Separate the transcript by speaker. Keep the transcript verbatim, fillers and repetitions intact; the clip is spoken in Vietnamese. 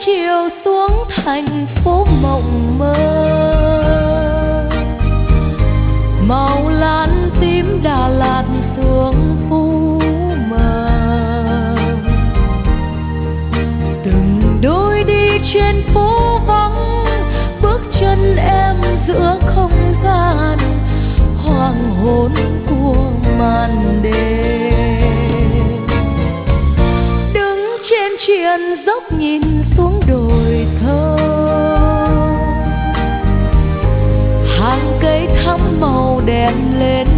Speaker 1: chiều xuống thành phố mộng mơ, màu lan tím Đà Lạt xuống Phú Mờ. Từng đôi đi trên phố vắng, bước chân em giữa không gian hoàng hôn của màn đêm. Đứng trên triền dốc nhìn xuống đồi thơ, hàng cây thắm màu đèn lên